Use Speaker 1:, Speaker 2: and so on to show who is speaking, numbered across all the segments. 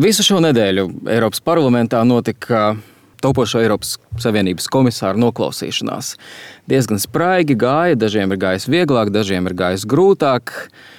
Speaker 1: Visu šo nedēļu Eiropas parlamentā notika topošo Eiropas Savienības komisāru noklausīšanās. Diezgan spraigi gāja, dažiem ir gājis vieglāk, dažiem ir gājis grūtāk.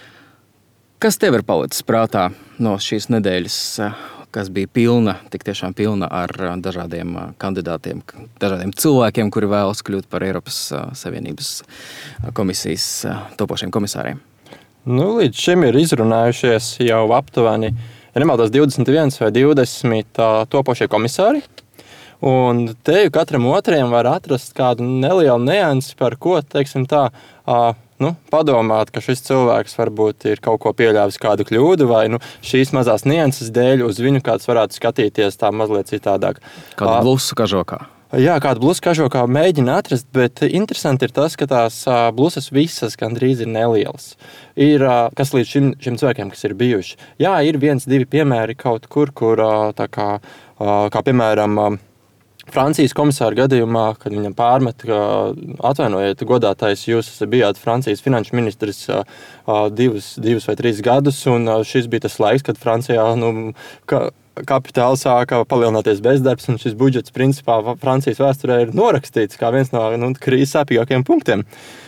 Speaker 1: Kas tev ir palicis prātā no šīs nedēļas, kas bija tik tiešām pilna ar dažādiem kandidātiem, dažādiem cilvēkiem, kuri vēlas kļūt par Eiropas Savienības komisijas topošiem komisāriem?
Speaker 2: Līdz šim ir izrunājušies jau aptuveni, ja nemaldos 21 vai 20 topošie komisāri. Un te katram otriem var atrast kādu nelielu niansi, par ko, teiksim tā, padomāt, ka šis cilvēks varbūt ir kaut ko pieļāvis kādu kļūdu, vai šīs mazās nianses dēļ uz viņu kāds varētu skatīties tā mazliet citādāk.
Speaker 1: Kādu blusu kažokā.
Speaker 2: Jā, kādu blusu kažokā mēģina atrast, bet interesanti ir tas, ka tās blusas visas gandrīz ir nelielas. Ir, kas līdz šim cilvēkiem, kas ir bijuši. Jā, ir 1-2 piemēri kaut kur, tā kā piemēram, Francijas komisāra gadījumā, kad viņam pārmet, ka atvainojiet, godātais, jūs bijāt Francijas finanšu ministrs 2 vai 3 gadus, un šis bija tas laiks, kad Francijā kapitāli sāka palielināties bezdarbs, un šis budžets principā Francijas vēsturē ir norakstīts kā viens no krīzes sāpīgākajiem punktiem.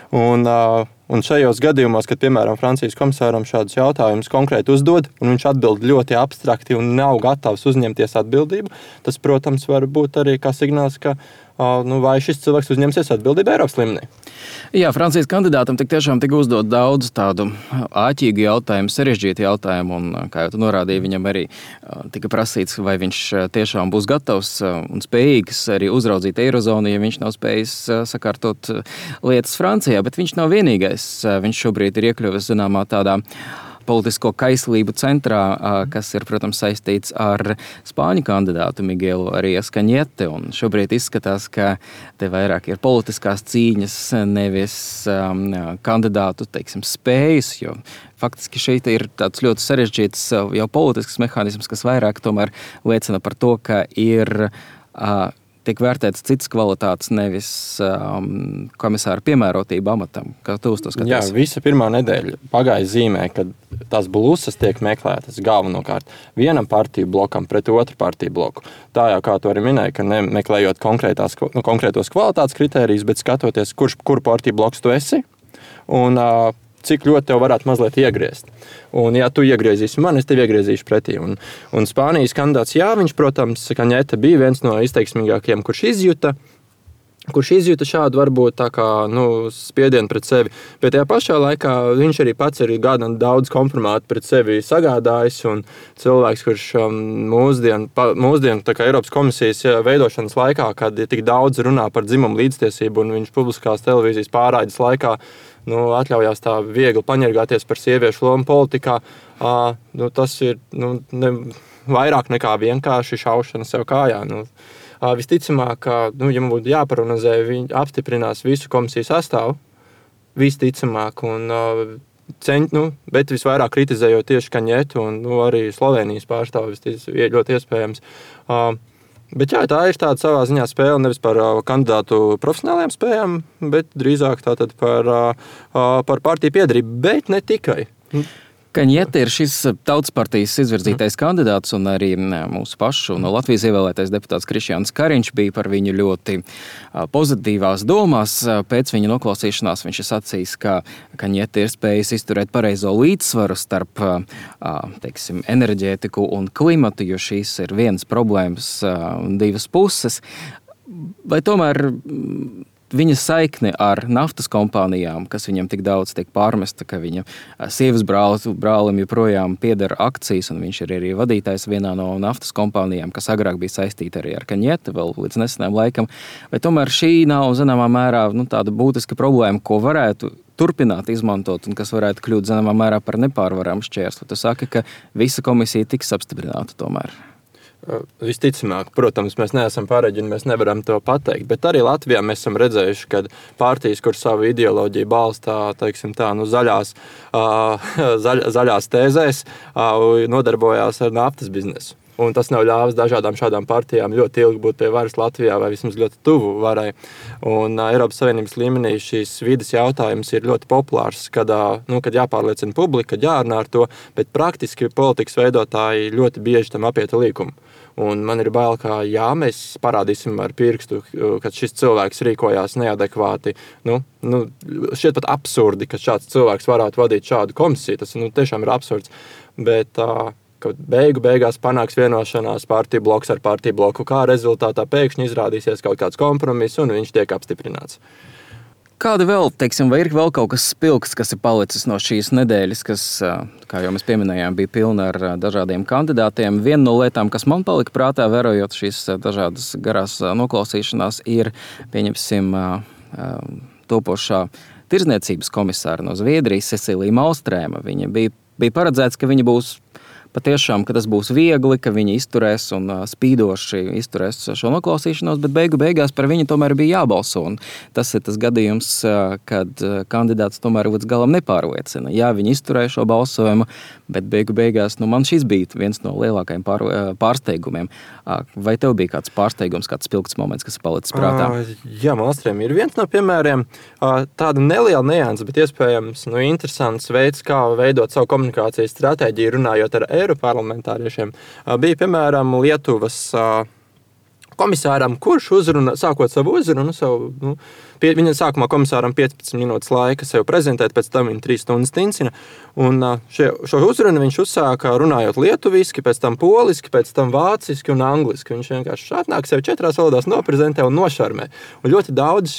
Speaker 2: Un šajos gadījumos, kad, piemēram, Francijas komisāram šādus jautājumus konkrēti uzdod, un viņš atbild ļoti abstrakti un nav gatavs uzņemties atbildību, tas, protams, var būt arī kā signāls, ka vai šis cilvēks uzņemsies atbildību Eiropas līmenī.
Speaker 1: Jā, Francijas kandidātam tik tiešām tika uzdot daudz tādu āķīgu jautājumu, sarežģītu jautājumu, un, kā jau tu norādīji, viņam arī tika prasīts, vai viņš tiešām būs gatavs un spējīgs arī uzraudzīt eirozonu, ja viņš nav spējis sakārtot lietas Francijā, bet viņš nav vienīgais. Viņš šobrīd ir iekļuvis zināmā tādā politisko kaislību centrā, kas ir, protams, saistīts ar spāņu kandidātu Miguelu Arias Cañete. Un šobrīd izskatās, ka te vairāk ir politiskās cīņas, nevis kandidātu, teiksim, spējas, jo faktiski šeit ir tāds ļoti sarežģīts jau politisks mehānisms, kas vairāk tomēr liecina par to, ka ir tiek vērtēts citas kvalitātes, nevis komisāra piemērotība amatam. Kā tu uz to skaties?
Speaker 2: Jā, visa pirmā nedēļa pagāja zīmē, kad tās blusas tiek meklētas galvenokārt vienam partiju blokam pret otru partiju bloku. Tā jau, kā tu arī minēji, ka nemeklējot konkrētos kvalitātes kritērijus, bet skatoties, kuru partiju bloks tu esi, un cik ļoti tev varētu mazliet iegriezt. Un, ja tu iegriezīsi man, es tev iegriezīšu pretī. Un Spānijas kandidāts, jā, viņš, protams, Cañete bija viens no izteiksmīgākajiem, kurš izjuta šādu varbūt tā kā spiedienu pret sevi. Bet tajā pašā laikā viņš arī pats ir gana daudz kompromātu pret sevi sagādājis, un cilvēks, kurš mūsdienu tā kā Eiropas komisijas veidošanas laikā, kad tik daudz runā par dzimumu līdztiesību, un viņš publiskās televīzijas pārraides laikā atļaujās tā viegli paņergāties par sieviešu lomu politikā, tas ir vairāk nekā vienkārši šaušana sev kājā. Visticamāk, ka, ja man būtu jāprognozē, viņi apstiprinās visu komisijas sastāvu, visticamāk, bet visvairāk kritizējot tieši Cañetu un arī Slovenijas pārstāvis ļoti iespējams. Bet jā, tā ir tāda savā ziņā spēle nevis par kandidātu profesionālajām spējām, bet drīzāk tātad par partiju piedarību, bet ne tikai.
Speaker 1: Cañete ir šis Tautas partijas izvirzītais kandidāts, un arī mūsu pašu no Latvijas ievēlētais deputāts Krišjāns Kariņš bija par viņu ļoti pozitīvās domās. Pēc viņa noklausīšanās viņš ir sacījis, ka Cañete ir spējis izturēt pareizo līdzsvaru starp, teiksim, enerģētiku un klimatu, jo šīs ir vienas problēmas divas puses. Vai tomēr viņa saikne ar naftas kompānijām, kas viņam tik daudz tiek pārmesta, ka viņa sievas brālim joprojām pieder akcijas, un viņš ir arī vadītājs vienā no naftas kompānijām, kas agrāk bija saistīta arī ar Cañete, vēl līdz nesenam laikam. Vai tomēr šī nav zināmā mērā tāda būtiska problēma, ko varētu turpināt izmantot un kas varētu kļūt zināmā mērā par nepārvaramu šķērsli? Tu saki, ka visa komisija tiks apstiprināta tomēr.
Speaker 2: Visticamāk, protams, mēs neesam pareģi un mēs nevaram to pateikt, bet arī Latvijā mēs esam redzējuši, ka partijas, kur savu ideoloģiju balstā, teiksim tā, zaļās tēzēs, nodarbojās ar naftas biznesu. Un tas nav ļāvis dažādām šādām partijām ļoti ilgi būt pie varas Latvijā vai vismaz ļoti tuvu varai. Un Eiropas Savienības līmenī šīs vides jautājums ir ļoti populārs, kad jāpārliecina publika, kad jārunā ar to, bet praktiski politikas veidotāji ļoti bieži tam apieta līkumu. Un man ir bail, ka mēs parādīsim ar pirkstu, ka šis cilvēks rīkojās neadekvāti. Šķiet pat absurdi, ka šāds cilvēks varētu vadīt šādu komisiju. Tas tiešām ir absurds. Bet kad beigās panāks vienošanās partiju bloks ar partiju bloku, kā rezultātā pēkšņi izrādīsies kaut kāds kompromiss un viņš tiek apstiprināts.
Speaker 1: Kāda vēl, vai ir vēl kaut kas spilgts, kas ir palicis no šīs nedēļas, kas, kā jau mēs pieminējām, bija pilna ar dažādiem kandidātiem? Viena no lietām, kas man palika prātā, vērojot šīs dažādas garās noklausīšanās, ir, pieņemsim, topošā tirzniecības komisāra no Zviedrijas, Cecīlija Malmstrēma. Viņa bija paredzēts, ka viņa būs patiešām, ka tas būs viegli, ka viņi izturēs un spīdoši izturēs šo noklausīšanos, bet beigās par viņu tomēr bija jābalso. Un tas ir tas gadījums, kad kandidāts tomēr līdz galam nepārliecina. Jā, viņi izturēja šo balsojumu, bet beigās man šis bija viens no lielākajiem pārsteigumiem. Vai tev bija kāds pārsteigums, kāds spilgts moments, kas ir palicis prātā?
Speaker 2: Jā, Malmstrēm ir viens no piemēriem. Tāda neliela nianse, bet iespējams interesants veids, kā veidot savu komunikācijas stratēģiju, runājot ar Eiroparlamentāriešiem. Bija, piemēram, Lietuvas komisāram, kurš sākot savu uzrunu, viņa sākumā komisāram 15 minūtes laika sev prezentēt, pēc tam viņa 3 stundas tincina. Un šo uzrunu viņš uzsāka runājot lietuviski, pēc tam poliski, pēc tam vāciski un angliski. Viņš vienkārši atnāk sev 4 valodās noprezentē un nošarmē. Un ļoti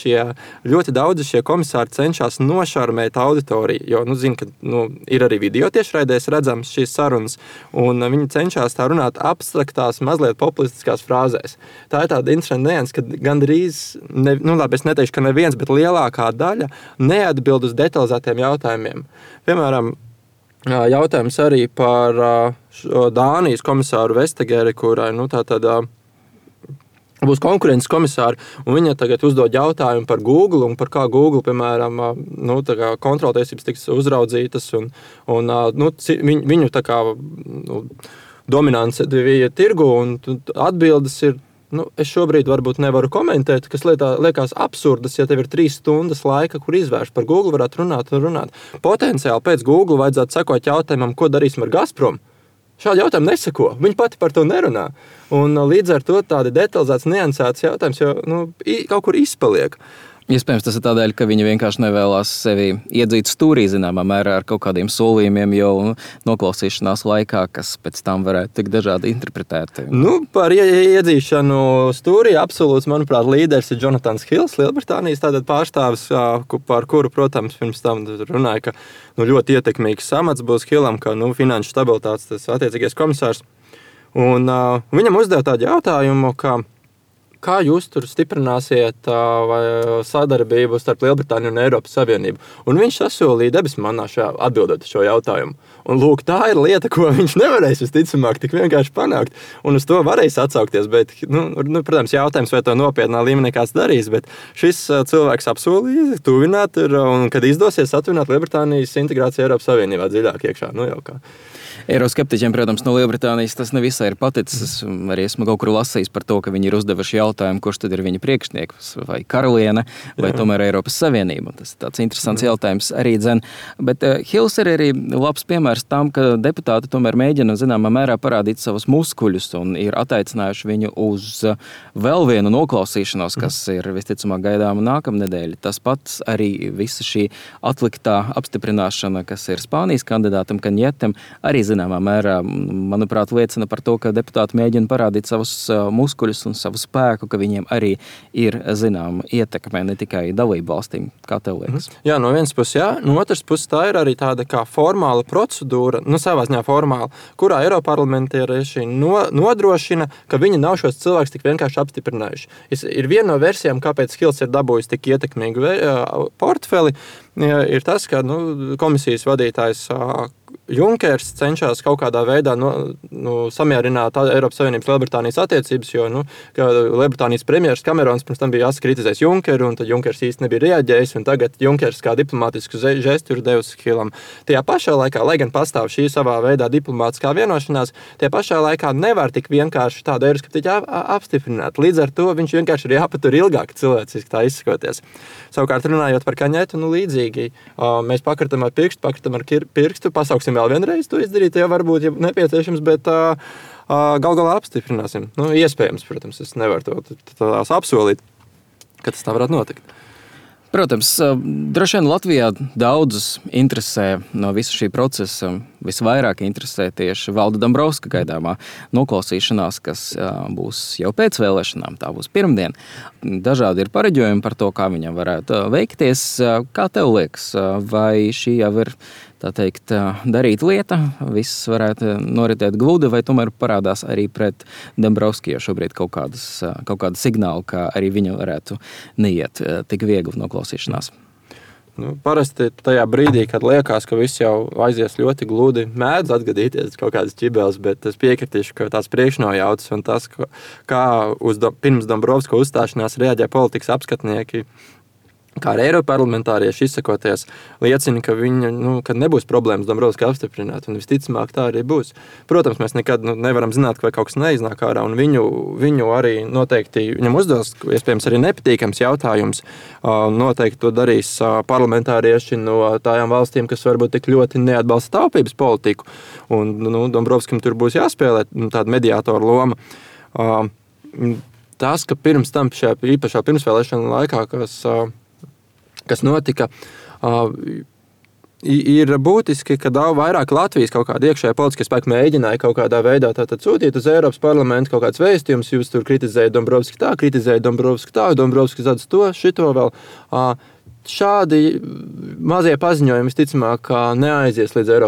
Speaker 2: daudz šie komisāri cenšas nošarmēt auditoriju, jo zina, ka ir arī video tiešraidēs redzams šīs sarunas, un viņi cenšas tā runāt abstraktās, mazliet populistiskās frāzēs. Tā ir tāda interesanta nianse, ka gandrīz, es neteikšu, ka neviens, bet lielākā daļa neatbild uz detalizētiem jautājumiem. Piemēram, jautājums arī par Dānijas komisāru Vestageri, kurai būs konkurences komisāri, un viņa tagad uzdod jautājumu par Google un par kā Google, piemēram, kontroltiesības tiks uzraudzītas un viņu dominance tirgu, un atbildes ir. Es šobrīd varbūt nevaru komentēt, kas liekas absurdas, ja tev ir 3 stundas laika, kur izvērst par Google, varētu runāt. Potenciāli pēc Google vajadzētu sekot jautājumam, ko darīsim ar Gazprom. Šādi jautājumi neseko. Viņi pati par to nerunā. Un līdz ar to tādi detalizēts, niansēts jautājums jau kaut kur izpaliek.
Speaker 1: Iespējams, tas ir tādēļ, ka viņi vienkārši nevēlās sevi iedzīt stūrī zināmā mērā ar kaut kādiem solījumiem jau noklausīšanās laikā, kas pēc tam varētu tik dažādi interpretēti.
Speaker 2: Par iedzīšanu stūrī absolūts, manuprāt, līderis ir Jonatans Hills, Lielbritānijas tātad pārstāvis, par kuru, protams, pirms tam runāja, ka ļoti ietekmīgs amats būs Hillam, ka finanšu stabilitātes tas attiecīgais komisārs. Un viņam uzdeva tādu jautājumu, kā jūs tur stiprināsiet sadarbību starp Lielbritāniju un Eiropas Savienību? Un viņš sasolīja debesu manā atbildot šo jautājumu. Un lūk, tā ir lieta, ko viņš nevarēs visticamāk tik vienkārši panākt. Un uz to varēs atsaukties, bet, protams, jautājums, vai to nopietnā līmenī kāds darīs, bet šis cilvēks apsolīja tuvināt, un kad izdosies atvināt Lielbritānijas integrāciju Eiropas Savienībā dziļāk iekšā.
Speaker 1: Eiroskeptiķiem, protams, no Lielbritānijas tas nevisai ir paticis. Arī esmu kaut kur lasījis par to, ka viņi ir uzdevuši jautājumu, kurš tad ir viņa priekšnieks, vai karaliene, vai tomēr Eiropas Savienība. Tas ir tāds interesants jautājums arī dzen. Bet Hills ir arī labs piemērs tam, ka deputāti tomēr mēģina zināmā mērā parādīt savus muskuļus un ir attaicinājuši viņu uz vēl vienu noklausīšanos, kas ir visticamāk gaidāma nākamnedēļ. Tas pats arī visa šī atliktā apstiprināšana, kas ir Spānijas kandidātam Kaņetem, arī zināmā mērā, manuprāt, liecina par to, ka deputāti mēģina parādīt savus muskuļus un savu spēku, ka viņiem arī ir zināma ietekme ne tikai dalību valstīm, kā tev liekas.
Speaker 2: Jā, no vienas puses jā, no otras puses tā ir arī tāda kā formāla procedūra, savā ziņā formāla, kurā Eiroparlamentārieši nodrošina, ka viņi nav šos cilvēkus tik vienkārši apstiprinājuši. Ir viena no versijām, kāpēc Hills ir dabūjis tik ietekmīgu portfeli, ir tas, ka komisijas vadītājs Junkers cenšas kaut kādā veidā samierināt Eiropas Savienības Lielbritānijas attiecības, jo Lielbritānijas premjeras Kamerons pirms tam bija kritizējis Junkeru, un tad Junkers īsti nebija reaģējis, un tagad Junkers kā diplomātisku žestu ir devusi Hillam. Tajā pašā laikā, lai gan pastāv šī savā veidā diplomātiskā vienošanās, tajā pašā laikā nevar tik vienkārši tādu eiroskeptiķu apstiprināt. Līdz ar to viņš vienkārši ir jāpatur ilgāk cilvēciski tā izsakoties. Savukārt runājot par Kaņetu, līdzīgi, mēs pakritam ar pirkstu, pasauksim vēl vienreiz to izdarīt, ja varbūt, ja nepieciešams, bet gal galā apstiprināsim. Iespējams, protams, es nevaru to apsolīt, ka tas tā varētu notikt.
Speaker 1: Protams, droši vien Latvijā daudzus interesē no visa šī procesa, visvairāk interesē tieši Valda Dombrovska gaidāmā noklausīšanās, kas būs jau pēc vēlēšanām, tā būs pirmdien. Dažādi ir pareģojumi par to, kā viņam varētu veikties. Kā tev liekas, vai šī jau ir, tā teikt, darīta lieta, viss varētu noritēt gludi, vai tomēr parādās arī pret Dombrovski, jo šobrīd kaut kāda signāla, ka arī viņa varētu neiet tik viegli noklausīšanās?
Speaker 2: Parasti tajā brīdī, kad liekas, ka viss jau aizies ļoti gludi, mēdz atgadīties kaut kādas ķibeles, bet es piekritīšu, ka tās priekšnojautas un tas, kā pirms Dombrovska uzstāšanās reaģē politikas apskatnieki, kā arī Eiroparlamentārieši izsakoties, liecina, ka kad nebūs problēmas Dombrovska apstiprināt, un visticamāk tā arī būs. Protams, mēs nekad nevaram zināt, vai kaut kas neiznāk ārā, un viņu arī noteikti, viņam uzdos, iespējams, arī nepatīkams jautājums. Noteikti to darīs parlamentārieši no tājām valstīm, kas varbūt tik ļoti neatbalsta taupības politiku, un Dombrovskim tur būs jāspēlē tāda mediātora loma. Tas, ka pirms tam šajā īpašā pirmsvēlēšana laikā, kas notika, ir būtiski, ka daudz vairāk Latvijas kaut kāda iekšējā politiskie spēki mēģināja kaut kādā veidā sūtīt uz Eiropas parlamentu kaut kāds vēstījums, jūs tur kritizējat Dombrovski tā, Dombrovski zadz to, šito vēl. Šādi mazie paziņojumi visticamāk neaizies līdz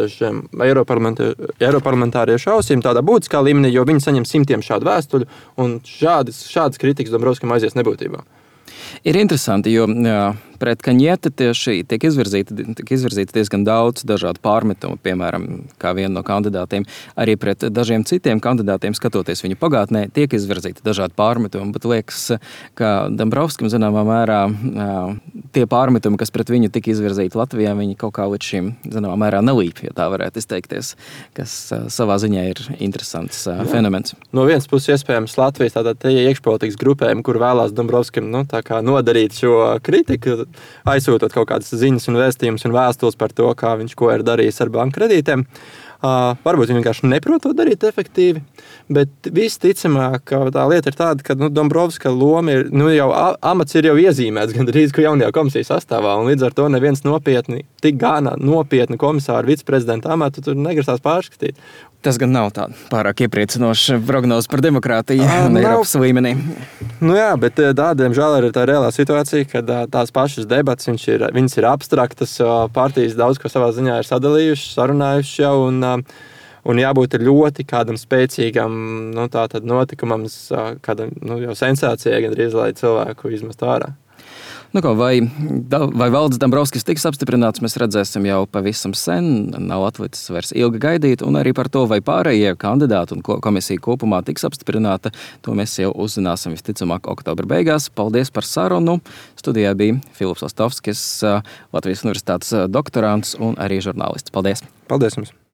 Speaker 2: Eiroparlamentāriešu ausīm tādā būtiskā līmenī, jo viņi saņem simtiem šādu vēstuļu, un šādas kritikas Dombrovskam aizies nebūtībā.
Speaker 1: Ir interesanti, jo pret Kaņete tieši tiek izvirzīti diezgan daudz dažādu pārmetumu, piemēram, kā viena no kandidātiem, arī pret dažiem citiem kandidātiem, skatoties viņu pagātnē, tiek izvirzīti dažādi pārmetumi, bet liekas, ka Dombrovskim zināmā mērā tie pārmetumi, kas pret viņu tika izvirzīti Latvijā, viņi kaut kā līdz šim zināmā mērā nelīp, ja tā varētu izteikties, kas savā ziņā ir interesants fenomens.
Speaker 2: No vienas puses iespējams Latvijas tie iekšpolitikas grupējumi, kur vēlās Dombrovskim tā kā nodarīt šo kritiku, aizsūtot kaut kādas ziņas un vēstījumus un vēstules par to, kā viņš ko ir darījis ar banku kredītiem. Varbūt viņi vienkārši neprot to darīt efektīvi, bet visticamāk, ka tā lieta ir tāda, ka Dombrovska loma ir, amats ir jau iezīmēts gandrīz, ka jaunajā komisijas sastāvā, un līdz ar to neviens tik gana nopietni komisāru viceprezidenta amatu tur negrasās pārskatīt.
Speaker 1: Tas gan nav tā pārāk iepriecinoša prognoze par demokrātiju Eiropas līmenī.
Speaker 2: Bet diemžēl ir tā reālā situācija, kad tās pašas debatas, viņas ir abstraktas, partijas daudz ko savā ziņā ir sadalījušas, sarunājušas jau, un jābūt ļoti kādam spēcīgam notikumam, kādam jau sensācijai gandrīz, lai cilvēku izmest ārā.
Speaker 1: Vai Valdis Dombrovskis tiks apstiprināts, mēs redzēsim jau pavisam sen, nav atlicis vairs ilgi gaidīt, un arī par to, vai pārējie kandidāti un komisija kopumā tiks apstiprināta, to mēs jau uzzināsim visticamāk oktobra beigās. Paldies par sarunu. Studijā bija Filips Ostovskis, Latvijas Universitātes doktorants un arī žurnālists. Paldies!
Speaker 2: Paldies jums!